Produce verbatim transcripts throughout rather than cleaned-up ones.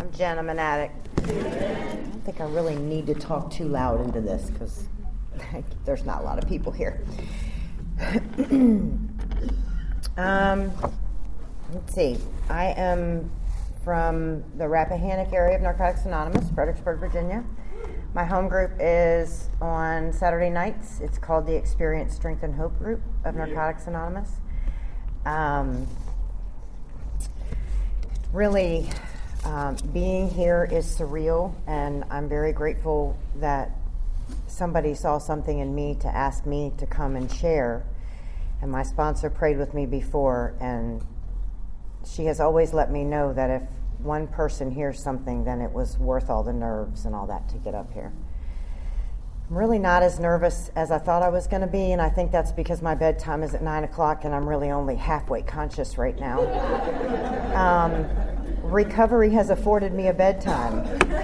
I'm Jen. I'm an addict. I don't think I really need to talk too loud into this because there's not a lot of people here. um, let's see. I am from the Rappahannock area of Narcotics Anonymous, Fredericksburg, Virginia. My home group is on Saturday nights. It's called the Experience, Strength, and Hope group of Narcotics Anonymous. Um, really, um, being here is surreal, and I'm very grateful that somebody saw something in me to ask me to come and share. And my sponsor prayed with me before, and she has always let me know that if one person hears something, then it was worth all the nerves and all that to get up here. I'm really not as nervous as I thought I was going to be, and I think that's because my bedtime is at nine o'clock and I'm really only halfway conscious right now. um, recovery has afforded me a bedtime.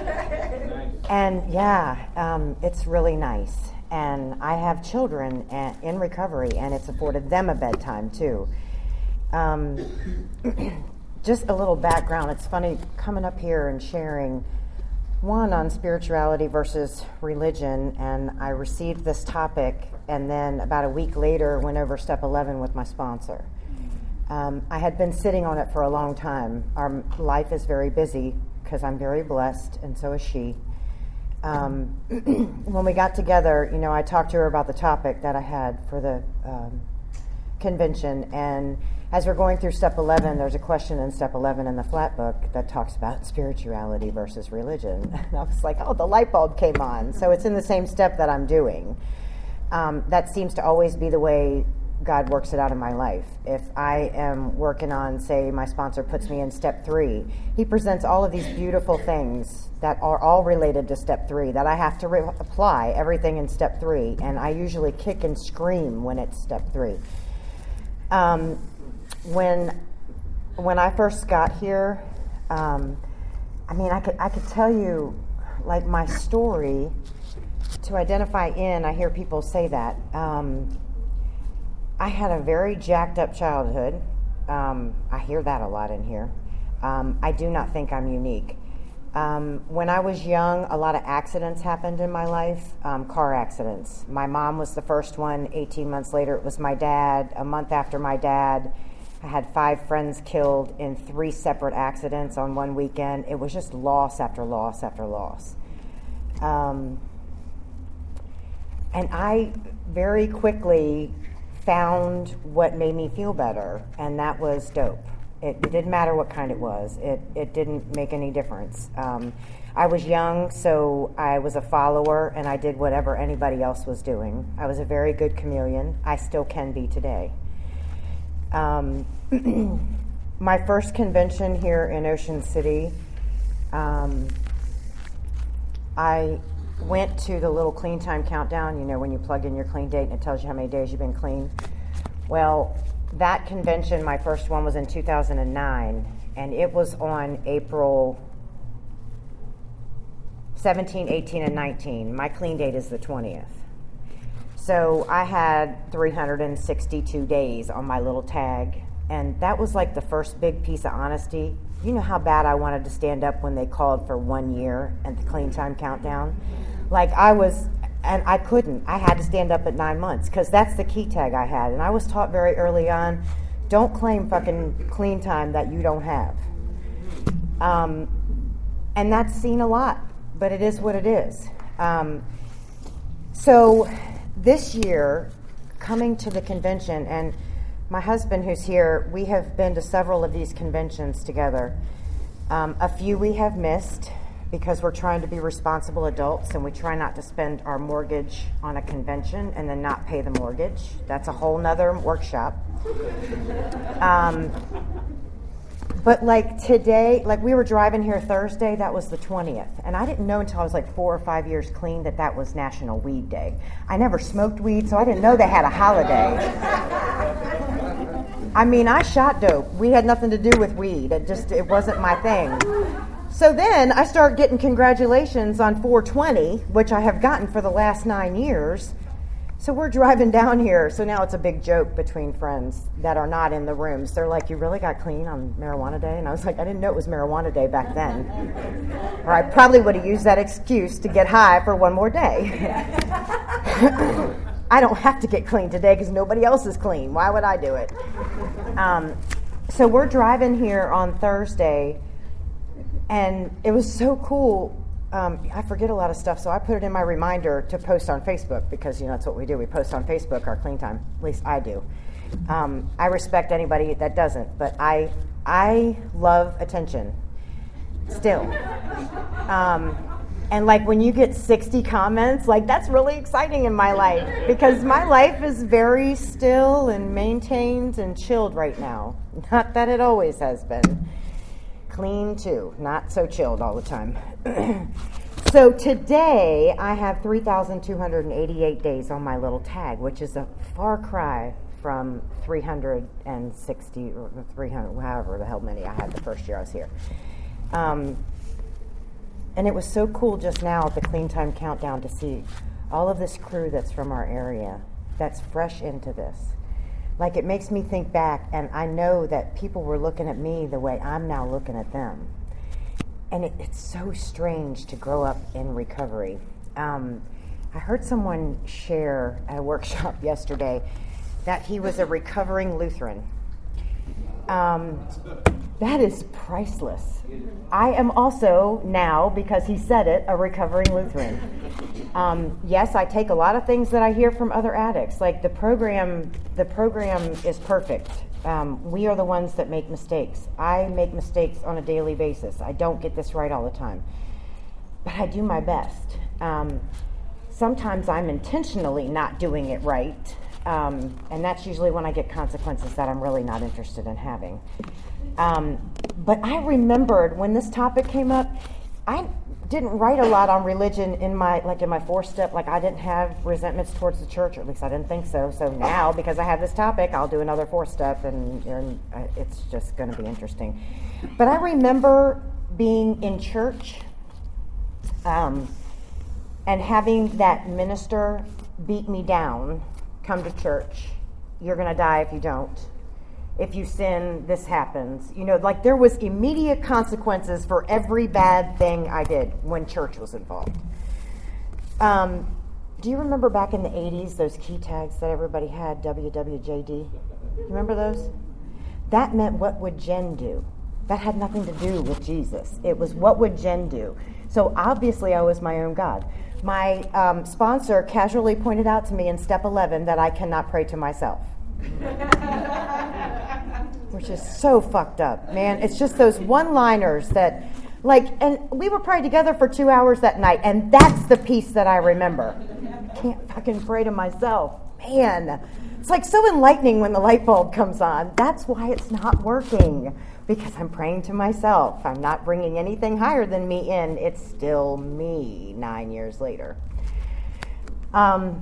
And yeah, um, it's really nice. And I have children in recovery, and it's afforded them a bedtime too. Um, just a little background. It's funny coming up here and sharing one on spirituality versus religion, and I received this topic, and then about a week later went over step eleven with my sponsor. Um, I had been sitting on it for a long time. Our life is very busy because I'm very blessed, and so is she. Um, when we got together, you know, I talked to her about the topic that I had for the um, convention, and as we're going through step eleven, there's a question in step eleven in the flat book that talks about spirituality versus religion. And I was like, oh, the light bulb came on. So it's in the same step that I'm doing. Um, that seems to always be the way God works it out in my life. If I am working on, say, my sponsor puts me in step three, he presents all of these beautiful things that are all related to step three that I have to re- apply everything in step three, and I usually kick and scream when it's step three. Um, when when I first got here, um, I mean, I could I could tell you, like, my story to identify in. I hear people say that. Um, I had a very jacked up childhood. Um, I hear that a lot in here. Um, I do not think I'm unique. Um, when I was young, a lot of accidents happened in my life, um, car accidents. My mom was the first one. eighteen months later, it was my dad. A month after my dad, I had five friends killed in three separate accidents on one weekend. It was just loss after loss after loss. Um, and I very quickly found what made me feel better, and that was dope. It, it didn't matter what kind it was. It it didn't make any difference. Um, I was young, so I was a follower, and I did whatever anybody else was doing. I was a very good chameleon. I still can be today. Um, my first convention here in Ocean City, um, I went to the little clean time countdown, you know, when you plug in your clean date and it tells you how many days you've been clean. Well, that convention, my first one, was in two thousand nine, and it was on April seventeenth, eighteenth, and nineteenth. My clean date is the twentieth. So I had three hundred sixty-two days on my little tag, and that was like the first big piece of honesty. You know how bad I wanted to stand up when they called for one year and the clean time countdown? Like I was, and I couldn't. I had to stand up at nine months because that's the key tag I had. And I was taught very early on, don't claim fucking clean time that you don't have. Um, and that's seen a lot, but it is what it is. Um, so this year, coming to the convention, and my husband who's here, we have been to several of these conventions together. Um, a few we have missed because we're trying to be responsible adults, and we try not to spend our mortgage on a convention and then not pay the mortgage. That's a whole nother workshop. Um, but like today, like we were driving here Thursday, that was the twentieth. And I didn't know until I was like four or five years clean that that was National Weed Day. I never smoked weed, so I didn't know they had a holiday. I mean, I shot dope. We had nothing to do with weed. It just, it wasn't my thing. So then I start getting congratulations on four twenty, which I have gotten for the last nine years. So we're driving down here. So now it's a big joke between friends that are not in the rooms. They're like, you really got clean on marijuana day? And I was like, I didn't know it was marijuana day back then. Or I probably would have used that excuse to get high for one more day. I don't have to get clean today because nobody else is clean. Why would I do it? Um, so we're driving here on Thursday, and it was so cool. Um, I forget a lot of stuff, so I put it in my reminder to post on Facebook because, you know, that's what we do. We post on Facebook our clean time. At least I do. Um, I respect anybody that doesn't, but I I love attention still. Um, and, like, when you get sixty comments, like, that's really exciting in my life because my life is very still and maintained and chilled right now. Not that it always has been. Clean too, not so chilled all the time. So today I have three thousand two hundred eighty-eight days on my little tag, which is a far cry from three hundred sixty or three hundred, however the hell many I had the first year I was here. Um, and it was so cool just now at the Clean Time Countdown to see all of this crew that's from our area that's fresh into this. Like, it makes me think back, and I know that people were looking at me the way I'm now looking at them. And it, it's so strange to grow up in recovery. Um, I heard someone share at a workshop yesterday that he was a recovering Lutheran. Um, that is priceless. I am also now, because he said it, a recovering Lutheran. Um, yes, I take a lot of things that I hear from other addicts. Like the program, the program is perfect. Um, we are the ones that make mistakes. I make mistakes on a daily basis. I don't get this right all the time, but I do my best. Um, sometimes I'm intentionally not doing it right, um, and that's usually when I get consequences that I'm really not interested in having. Um, but I remembered when this topic came up, I didn't write a lot on religion in my like in my four step. Like, I didn't have resentments towards the church, or at least I didn't think so. So now, because I have this topic, I'll do another four step, and, and uh, it's just going to be interesting. But I remember being in church um, and having that minister beat me down. Come to church. You're going to die if you don't. If you sin, this happens. You know, like, there was immediate consequences for every bad thing I did when church was involved. Um, do you remember back in the eighties, those key tags that everybody had, W W J D? You remember those? That meant, what would Jen do? That had nothing to do with Jesus. It was, what would Jen do? So obviously I was my own God. My um, sponsor casually pointed out to me in step eleven that I cannot pray to myself. Which is so fucked up, man. It's just those one-liners that, like, and we were praying together for two hours that night, and that's the piece that I remember. I can't fucking pray to myself. Man, it's like so enlightening when the light bulb comes on. That's why it's not working, because I'm praying to myself. I'm not bringing anything higher than me in. It's still me nine years later. Um.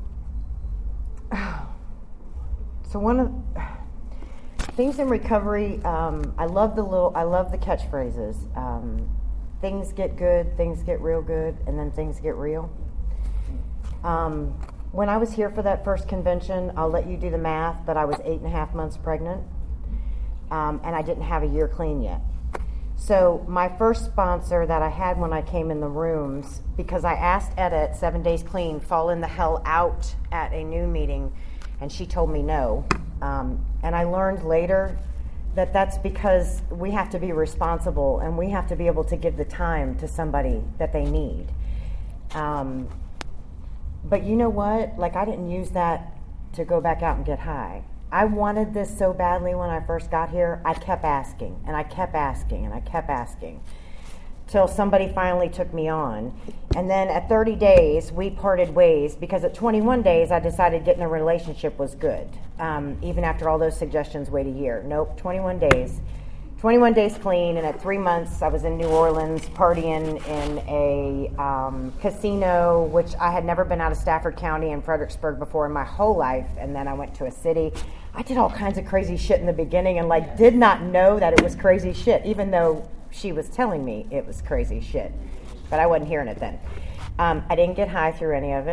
So one of things in recovery, um, I love the little, I love the catchphrases. Um, things get good, things get real good, and then things get real. Um, when I was here for that first convention, I'll let you do the math, but I was eight and a half months pregnant, um, and I didn't have a year clean yet. So my first sponsor that I had when I came in the rooms, because I asked Etta at Seven Days Clean, fall in the hell out at a noon meeting, and she told me no. Um, and I learned later that that's because we have to be responsible, and we have to be able to give the time to somebody that they need. Um, but you know what? Like, I didn't use that to go back out and get high. I wanted this so badly when I first got here. I kept asking, and I kept asking, and I kept asking, till somebody finally took me on. And then at thirty days, we parted ways, because at twenty-one days, I decided getting a relationship was good. Um, even after all those suggestions, wait a year. Nope, twenty-one days. twenty-one days clean, and at three months, I was in New Orleans partying in a um, casino, which I had never been out of Stafford County and Fredericksburg before in my whole life. And then I went to a city. I did all kinds of crazy shit in the beginning, and like did not know that it was crazy shit, even though she was telling me it was crazy shit. But I wasn't hearing it then. Um, I didn't get high through any of it.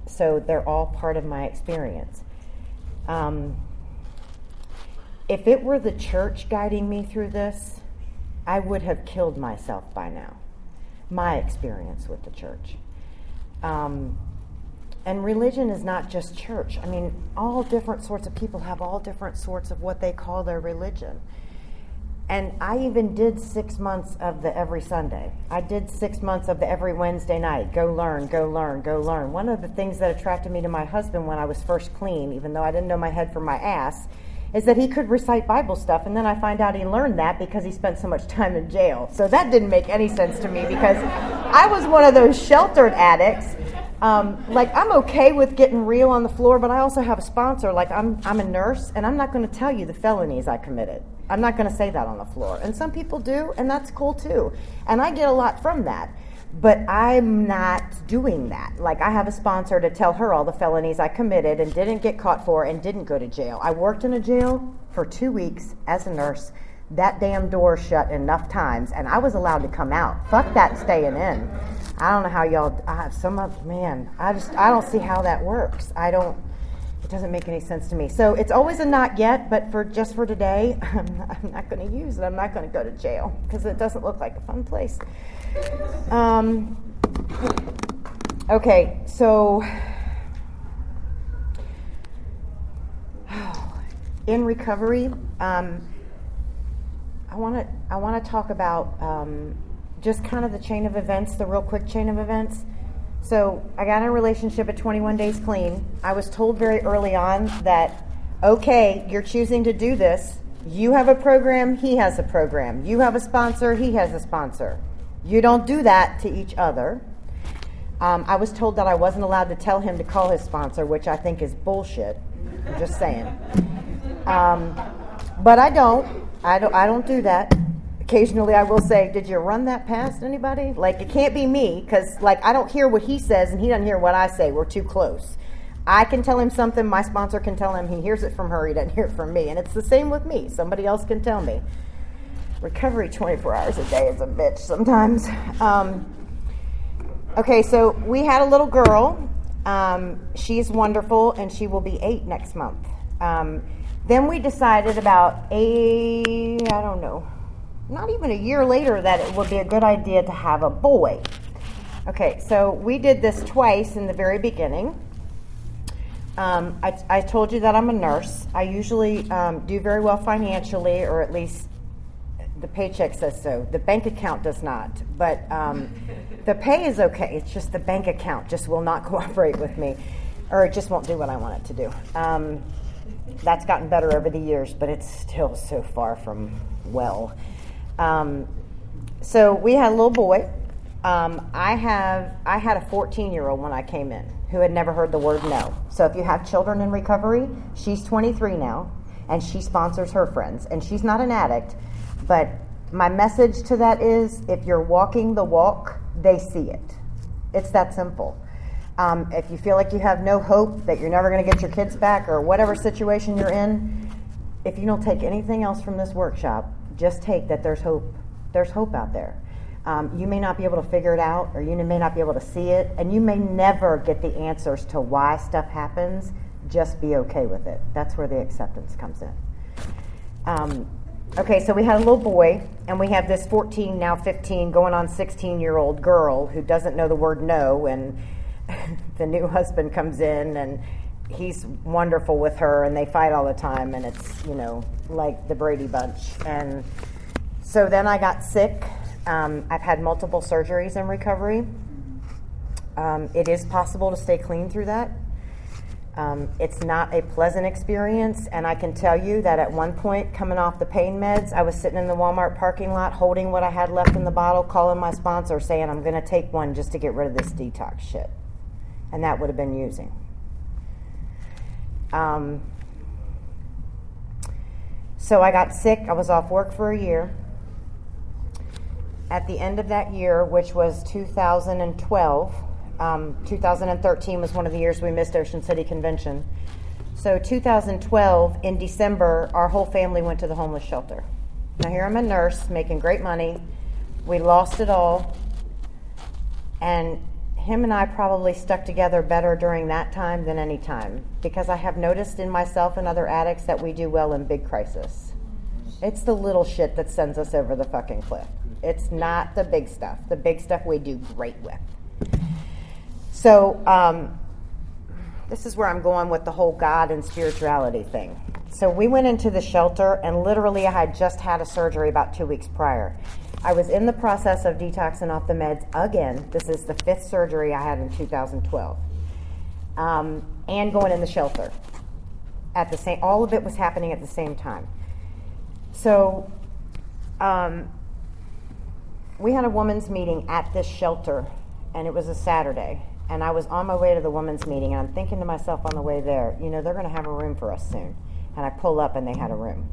so they're all part of my experience. Um, if it were the church guiding me through this, I would have killed myself by now. My experience with the church. Um, and religion is not just church. I mean, all different sorts of people have all different sorts of what they call their religion. And I even did six months of the every Sunday. I did six months of the every Wednesday night. Go learn, go learn, go learn. One of the things that attracted me to my husband when I was first clean, even though I didn't know my head from my ass, is that he could recite Bible stuff. And then I find out he learned that because he spent so much time in jail. So that didn't make any sense to me because I was one of those sheltered addicts. Um, like, I'm okay with getting real on the floor, but I also have a sponsor. Like, I'm I'm a nurse, and I'm not going to tell you the felonies I committed. I'm not going to say that on the floor. And some people do, and that's cool too. And I get a lot from that. But I'm not doing that. Like, I have a sponsor to tell her all the felonies I committed and didn't get caught for and didn't go to jail. I worked in a jail for two weeks as a nurse. That damn door shut enough times, and I was allowed to come out. Fuck that staying in. I don't know how y'all, I have some of, man, I just, I don't see how that works. I don't, it doesn't make any sense to me. So it's always a not yet, but for just for today, I'm not, I'm not going to use it. I'm not going to go to jail because it doesn't look like a fun place. Um, okay, so in recovery, um, I want to I want to talk about um, just kind of the chain of events, the real quick chain of events. So I got in a relationship at twenty-one days clean. I was told very early on that, okay, you're choosing to do this. You have a program, he has a program. You have a sponsor, he has a sponsor. You don't do that to each other. Um, I was told that I wasn't allowed to tell him to call his sponsor, which I think is bullshit. I'm just saying. Um, but I don't. I don't. I don't do that. Occasionally, I will say, "Did you run that past anybody?" Like, it can't be me because, like, I don't hear what he says and he doesn't hear what I say. We're too close. I can tell him something. My sponsor can tell him. He hears it from her. He doesn't hear it from me. And it's the same with me. Somebody else can tell me. Recovery twenty-four hours a day is a bitch sometimes. Um, okay, so we had a little girl. Um, she's wonderful, and she will be eight next month. Um, then we decided about a, I don't know, not even a year later that it would be a good idea to have a boy. Okay, so we did this twice in the very beginning. Um, I, I told you that I'm a nurse. I usually um, do very well financially, or at least the paycheck says so. The bank account does not, but um, the pay is okay. It's just the bank account just will not cooperate with me, or it just won't do what I want it to do. Um, that's gotten better over the years, but it's still so far from well. Um, so we had a little boy. Um, I have I had a fourteen-year-old when I came in who had never heard the word no. So if you have children in recovery, she's twenty-three now, and she sponsors her friends, and she's not an addict. But my message to that is, if you're walking the walk, they see it. It's that simple. Um, if you feel like you have no hope, that you're never going to get your kids back, or whatever situation you're in, if you don't take anything else from this workshop, just take that there's hope. There's hope out there. Um, you may not be able to figure it out, or you may not be able to see it, and you may never get the answers to why stuff happens. Just be okay with it. That's where the acceptance comes in. Um, Okay, so we had a little boy, and we have this fourteen, now fifteen, going on sixteen-year-old girl who doesn't know the word no, and the new husband comes in, and he's wonderful with her, and they fight all the time, and it's, you know, like the Brady Bunch. And so then I got sick. Um, I've had multiple surgeries in recovery. Um, it is possible to stay clean through that. Um, it's not a pleasant experience, and I can tell you that at one point, coming off the pain meds, I was sitting in the Walmart parking lot holding what I had left in the bottle, calling my sponsor, saying, I'm going to take one just to get rid of this detox shit. And that would have been using. Um, so I got sick. I was off work for a year. At the end of that year, which was two thousand twelve, Um, two thousand thirteen was one of the years we missed Ocean City Convention. So two thousand twelve, in December, our whole family went to the homeless shelter. Now here I'm a nurse making great money. We lost it all. And him and I probably stuck together better during that time than any time, because I have noticed in myself and other addicts that we do well in big crisis. It's the little shit that sends us over the fucking cliff. It's not the big stuff. The big stuff we do great with. So um, this is where I'm going with the whole God and spirituality thing. So we went into the shelter, and literally I had just had a surgery about two weeks prior. I was in the process of detoxing off the meds again. This is the fifth surgery I had in two thousand twelve. Um, and going in the shelter. At the same, all of it was happening at the same time. So um, we had a women's meeting at this shelter, and it was a Saturday. And I was on my way to the women's meeting, and I'm thinking to myself on the way there, you know, they're going to have a room for us soon. And I pull up, and they had a room.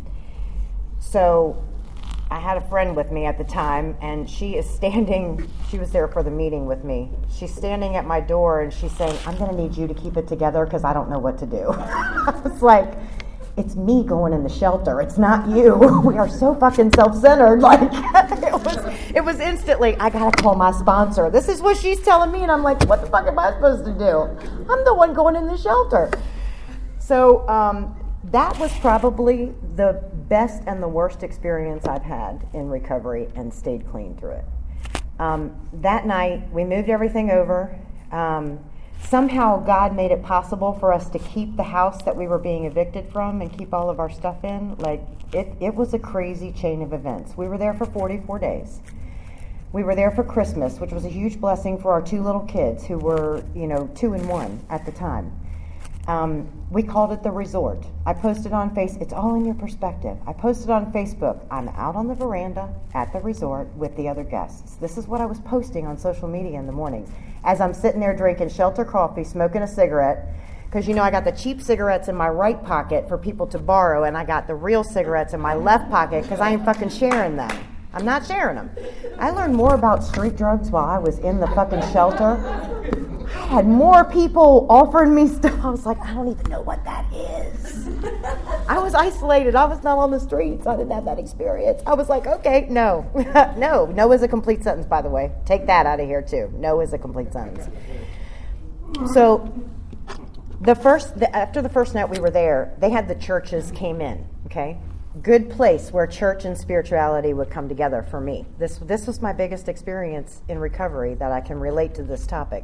So I had a friend with me at the time, and she is standing, she was there for the meeting with me. She's standing at my door, and she's saying, I'm going to need you to keep it together because I don't know what to do. I was like, it's me going in the shelter. It's not you. We are so fucking self-centered. Like, it was, it was instantly, I got to call my sponsor. This is what she's telling me, and I'm like, what the fuck am I supposed to do? I'm the one going in the shelter. So um, that was probably the best and the worst experience I've had in recovery, and stayed clean through it. Um, that night, we moved everything over. Um, somehow God made it possible for us to keep the house that we were being evicted from and keep all of our stuff in. Like, it, it was a crazy chain of events. We were there for forty-four days. We were there for Christmas, which was a huge blessing for our two little kids who were, you know, two and one at the time. Um, we called it the resort. I posted on Face. It's all in your perspective. I posted on Facebook. I'm out on the veranda at the resort with the other guests. This is what I was posting on social media in the mornings as I'm sitting there drinking shelter coffee, smoking a cigarette. Because, you know, I got the cheap cigarettes in my right pocket for people to borrow, and I got the real cigarettes in my left pocket because I ain't fucking sharing them. I'm not sharing them. I learned more about street drugs while I was in the fucking shelter. I had more people offering me stuff. I was like, I don't even know what that is. I was isolated. I was not on the streets. I didn't have that experience. I was like, okay, no. no. No is a complete sentence, by the way. Take that out of here, too. No is a complete sentence. So the first, the, after the first night we were there, they had the churches came in, okay? Good place where church and spirituality would come together for me. This this was my biggest experience in recovery that I can relate to this topic.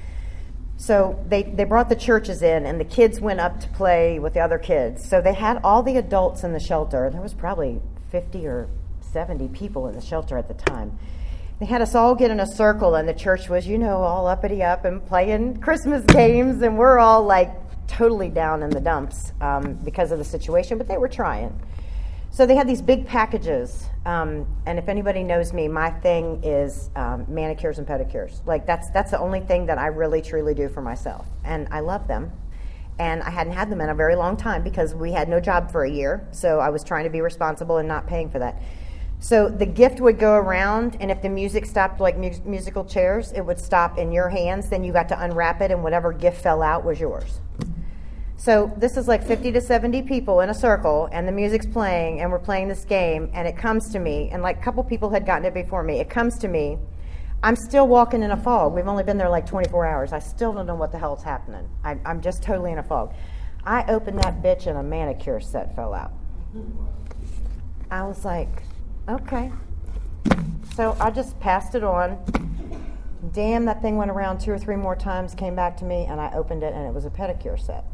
So they, they brought the churches in, and the kids went up to play with the other kids. So they had all the adults in the shelter. There was probably fifty or seventy people in the shelter at the time. They had us all get in a circle, and the church was, you know, all uppity up and playing Christmas games, and we're all like totally down in the dumps um, because of the situation, but they were trying. So they had these big packages, um, and if anybody knows me, my thing is um, manicures and pedicures. Like, that's that's the only thing that I really, truly do for myself, and I love them. And I hadn't had them in a very long time because we had no job for a year, so I was trying to be responsible and not paying for that. So the gift would go around, and if the music stopped, like mu- musical chairs, it would stop in your hands, then you got to unwrap it, and whatever gift fell out was yours. So this is like fifty to seventy people in a circle, and the music's playing, and we're playing this game, and it comes to me, and like a couple people had gotten it before me. It comes to me. I'm still walking in a fog. We've only been there like twenty-four hours. I still don't know what the hell's happening. I, I'm just totally in a fog. I opened that bitch, and a manicure set fell out. I was like, okay. So I just passed it on. Damn, that thing went around two or three more times, came back to me, and I opened it, and it was a pedicure set.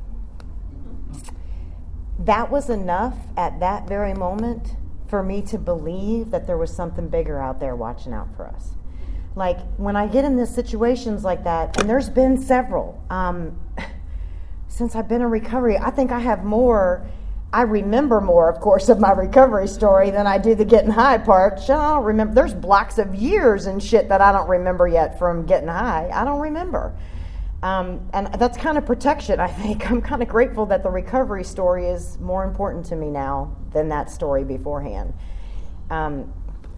That was enough at that very moment for me to believe that there was something bigger out there watching out for us. Like, when I get in these situations like that, and there's been several, um, since I've been in recovery, I think I have more, I remember more, of course, of my recovery story than I do the getting high part. Shit, I don't remember. There's blocks of years and shit that I don't remember yet from getting high. I don't remember. Um, and that's kind of protection, I think. I'm kind of grateful that the recovery story is more important to me now than that story beforehand. Um,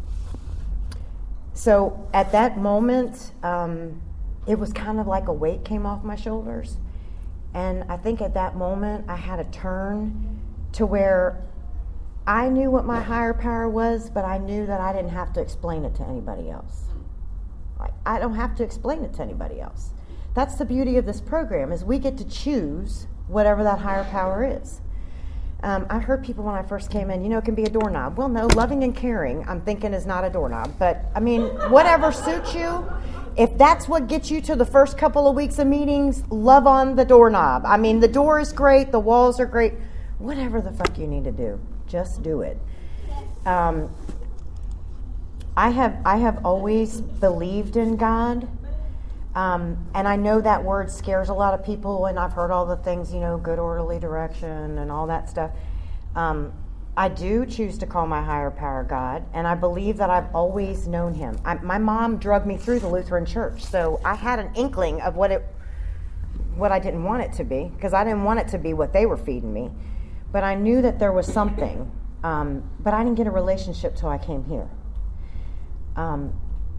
so at that moment, um, it was kind of like a weight came off my shoulders. And I think at that moment, I had a turn to where I knew what my higher power was, but I knew that I didn't have to explain it to anybody else. Like, I don't have to explain it to anybody else. That's the beauty of this program, is we get to choose whatever that higher power is. Um, I heard people when I first came in, you know, it can be a doorknob. Well, no, loving and caring, I'm thinking, is not a doorknob. But, I mean, whatever suits you, if that's what gets you to the first couple of weeks of meetings, love on the doorknob. I mean, the door is great, the walls are great. Whatever the fuck you need to do, just do it. Um, I have I have always believed in God. Um, and I know that word scares a lot of people, and I've heard all the things, you know, good orderly direction and all that stuff. Um, I do choose to call my higher power God, and I believe that I've always known him. I, my mom drugged me through the Lutheran Church, so I had an inkling of what it, what I didn't want it to be, because I didn't want it to be what they were feeding me. But I knew that there was something, um, but I didn't get a relationship till I came here. Um,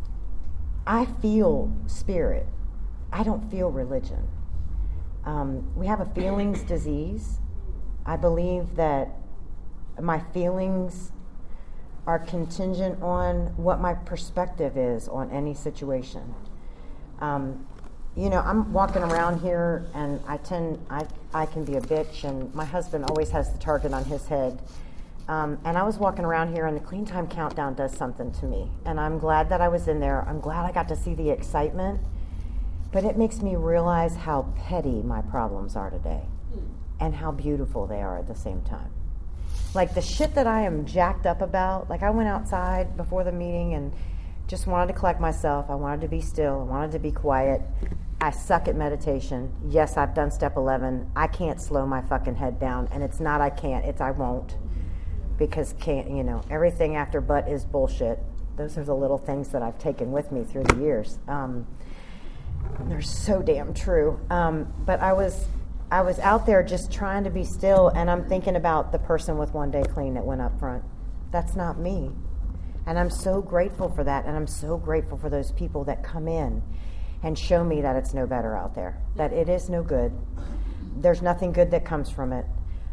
I feel spirit. I don't feel religion. Um, we have a feelings disease. I believe that my feelings are contingent on what my perspective is on any situation. Um, you know, I'm walking around here, and I tend, I, I can be a bitch, and my husband always has the target on his head. Um, and I was walking around here, and the Clean Time Countdown does something to me. And I'm glad that I was in there. I'm glad I got to see the excitement. But it makes me realize how petty my problems are today, and how beautiful they are at the same time. Like the shit that I am jacked up about, like I went outside before the meeting and just wanted to collect myself. I wanted to be still. I wanted to be quiet. I suck at meditation. Yes, I've done step eleven. I can't slow my fucking head down. And it's not I can't, it's I won't. Because can't, you know, everything after but is bullshit. Those are the little things that I've taken with me through the years. Um, they're so damn true. Um, but I was I was out there just trying to be still, and I'm thinking about the person with One Day Clean that went up front. That's not me. And I'm so grateful for that, and I'm so grateful for those people that come in and show me that it's no better out there, that it is no good. There's nothing good that comes from it.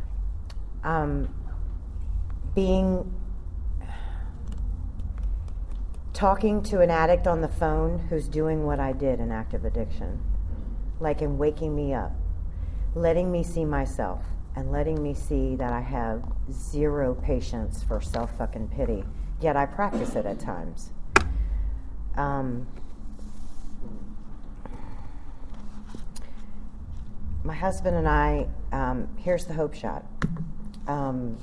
Um, being, talking to an addict on the phone who's doing what I did in active addiction, like in waking me up, letting me see myself, and letting me see that I have zero patience for self-fucking pity, yet I practice it at times. Um, my husband and I, um, here's the hope shot. Um,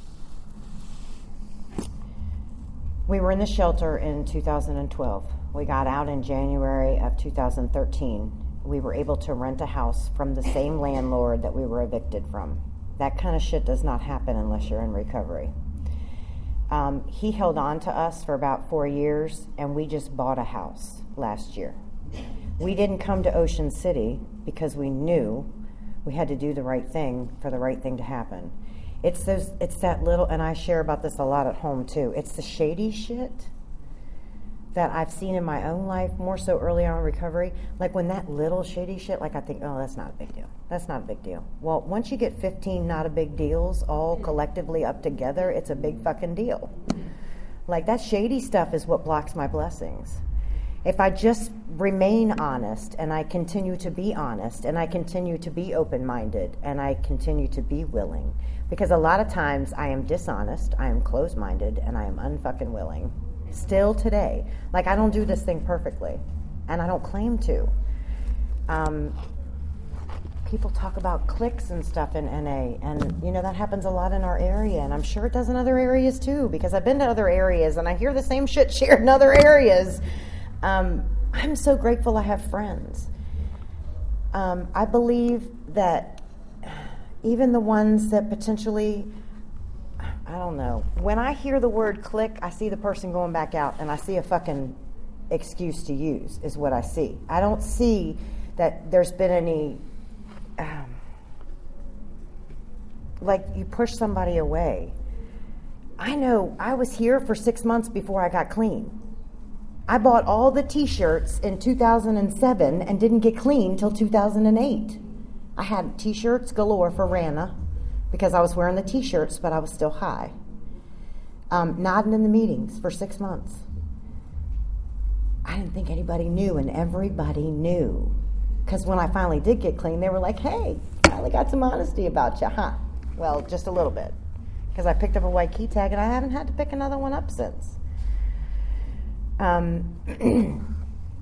we were in the shelter in two thousand twelve. We got out in January of two thousand thirteen. We were able to rent a house from the same landlord that we were evicted from. That kind of shit does not happen unless you're in recovery. Um, he held on to us for about four years, and we just bought a house last year. We didn't come to Ocean City because we knew we had to do the right thing for the right thing to happen. It's those, it's that little, and I share about this a lot at home too, it's the shady shit that I've seen in my own life, more so early on in recovery. Like when that little shady shit, like I think, oh, that's not a big deal. That's not a big deal. Well, once you get fifteen not a big deals all collectively up together, it's a big fucking deal. Like that shady stuff is what blocks my blessings. If I just remain honest, and I continue to be honest, and I continue to be open-minded, and I continue to be willing, because a lot of times I am dishonest, I am closed-minded, and I am unfucking willing. Still today. Like, I don't do this thing perfectly, and I don't claim to. Um, people talk about cliques and stuff in N A, and, you know, that happens a lot in our area, and I'm sure it does in other areas, too, because I've been to other areas, and I hear the same shit shared in other areas. Um, I'm so grateful I have friends. Um, I believe that even the ones that potentially, I don't know, when I hear the word click, I see the person going back out, and I see a fucking excuse to use is what I see. I don't see that there's been any, um, like you push somebody away. I know I was here for six months before I got clean. I bought all the t-shirts in two thousand seven and didn't get clean till two thousand eight. I had t-shirts galore for Rana because I was wearing the t-shirts, but I was still high. Um, nodding in the meetings for six months. I didn't think anybody knew, and everybody knew. Because when I finally did get clean, they were like, hey, finally got some honesty about you, huh? Well, just a little bit. Because I picked up a white key tag, and I haven't had to pick another one up since. Um,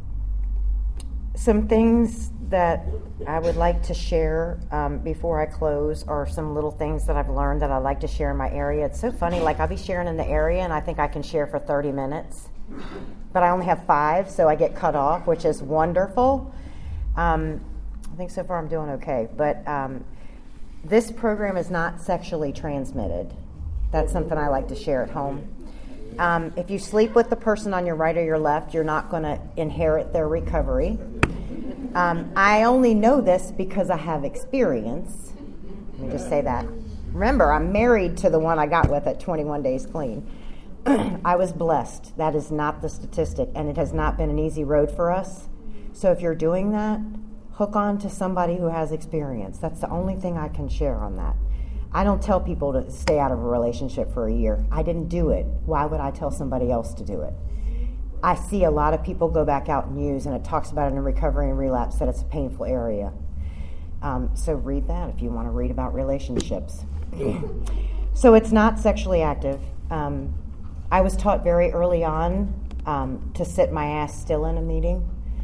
some things that I would like to share um, before I close are some little things that I've learned that I like to share in my area. It's so funny, like I'll be sharing in the area, and I think I can share for thirty minutes. But I only have five, so I get cut off, which is wonderful. Um, I think so far I'm doing okay. But um, this program is not sexually transmitted. That's something I like to share at home. Um, if you sleep with the person on your right or your left, you're not going to inherit their recovery. Um, I only know this because I have experience. Let me just say that. Remember, I'm married to the one I got with at twenty-one days clean. I was blessed. That is not the statistic, and it has not been an easy road for us. So if you're doing that, hook on to somebody who has experience. That's the only thing I can share on that. I don't tell people to stay out of a relationship for a year. I didn't do it. Why would I tell somebody else to do it? I see a lot of people go back out and use, and it talks about it in recovery and relapse, that it's a painful area. Um, so read that if you want to read about relationships. So it's not sexually active. Um, I was taught very early on um, to sit my ass still in a meeting.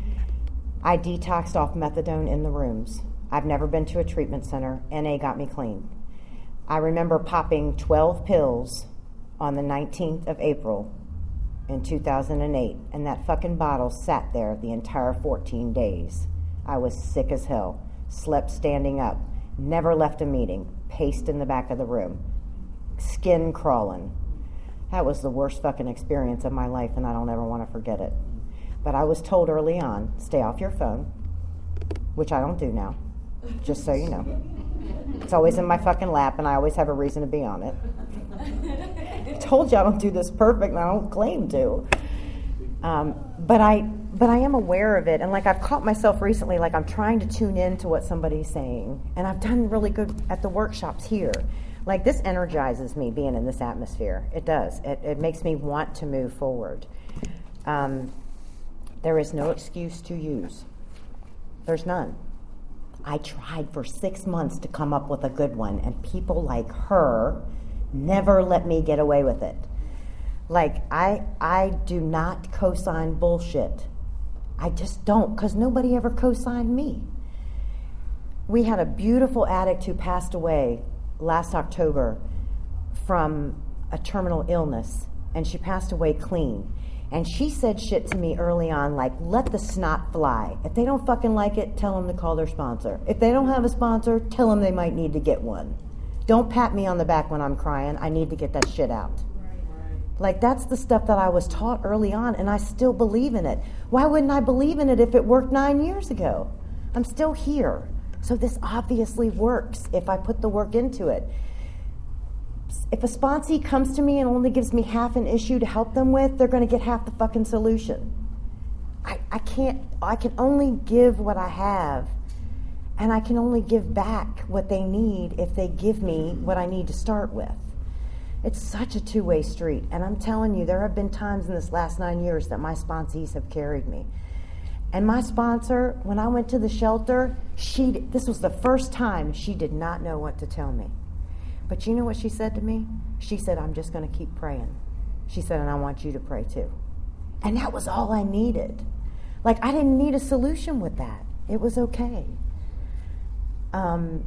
I detoxed off methadone in the rooms. I've never been to a treatment center. N A got me clean. I remember popping twelve pills on the nineteenth of April in two thousand eight, and that fucking bottle sat there the entire fourteen days. I was sick as hell, slept standing up, never left a meeting, paced in the back of the room, skin crawling. That was the worst fucking experience of my life, and I don't ever want to forget it. But I was told early on, stay off your phone, which I don't do now, just so you know. It's always in my fucking lap, and I always have a reason to be on it. I told you I don't do this perfect, and I don't claim to. Um, but I but I am aware of it, and like I've caught myself recently, like I'm trying to tune in to what somebody's saying, and I've done really good at the workshops here. Like this energizes me being in this atmosphere. It does. It, it makes me want to move forward. Um, there is no excuse to use. There's none. I tried for six months to come up with a good one, and people like her never let me get away with it. Like, I I do not co-sign bullshit. I just don't, because nobody ever co-signed me. We had a beautiful addict who passed away last October from a terminal illness, and she passed away clean. And she said shit to me early on, like, let the snot fly. If they don't fucking like it, tell them to call their sponsor. If they don't have a sponsor, tell them they might need to get one. Don't pat me on the back when I'm crying. I need to get that shit out. Right, right. Like, that's the stuff that I was taught early on, and I still believe in it. Why wouldn't I believe in it if it worked nine years ago? I'm still here. So this obviously works if I put the work into it. If a sponsee comes to me and only gives me half an issue to help them with, they're going to get half the fucking solution. I, I can't, I can only give what I have, and I can only give back what they need if they give me what I need to start with. It's such a two-way street, and I'm telling you, there have been times in this last nine years that my sponsees have carried me. And my sponsor, when I went to the shelter, she this was the first time she did not know what to tell me. But you know what she said to me? She said, I'm just going to keep praying. She said, and I want you to pray too. And that was all I needed. Like, I didn't need a solution with that. It was okay. Um,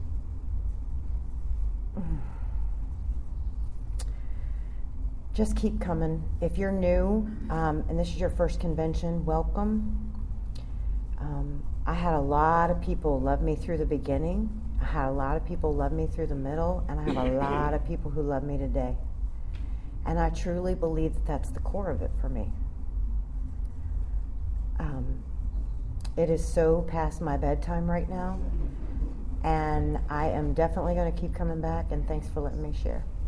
just keep coming. If you're new, um, and this is your first convention, welcome. Um, I had a lot of people love me through the beginning. I had a lot of people love me through the middle, and I have a lot of people who love me today. And I truly believe that that's the core of it for me. Um, it is so past my bedtime right now, and I am definitely going to keep coming back, and thanks for letting me share.